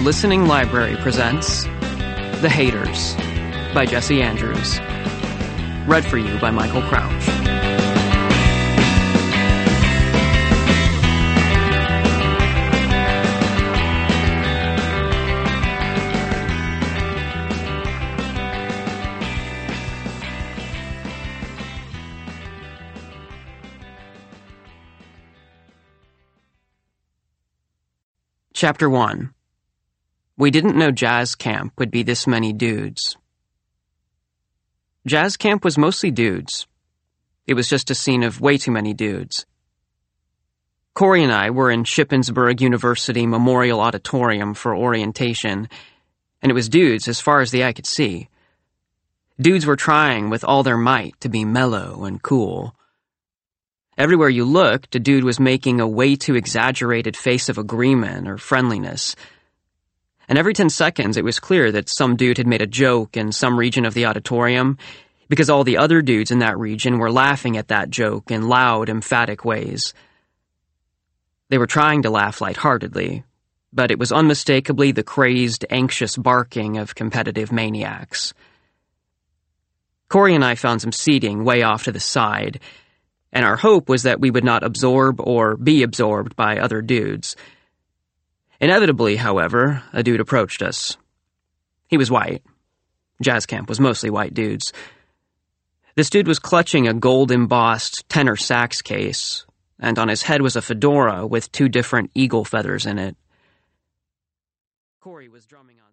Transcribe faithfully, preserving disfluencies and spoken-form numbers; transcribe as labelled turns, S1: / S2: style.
S1: Listening Library presents The Haters by Jesse Andrews. Read for you by Michael Crouch. Chapter one. We didn't know jazz camp would be this many dudes. Jazz camp was mostly dudes. It was just a scene of way too many dudes. Corey and I were in Shippensburg University Memorial Auditorium for orientation, and it was dudes as far as the eye could see. Dudes were trying with all their might to be mellow and cool. Everywhere you looked, a dude was making a way too exaggerated face of agreement or friendliness. And every ten seconds it was clear that some dude had made a joke in some region of the auditorium because all the other dudes in that region were laughing at that joke in loud, emphatic ways. They were trying to laugh lightheartedly, but it was unmistakably the crazed, anxious barking of competitive maniacs. Corey and I found some seating way off to the side, and our hope was that we would not absorb or be absorbed by other dudes. Inevitably, however, a dude approached us. He was white. Jazz camp was mostly white dudes. This dude was clutching a gold-embossed tenor sax case, and on his head was a fedora with two different eagle feathers in it. Corey was drumming on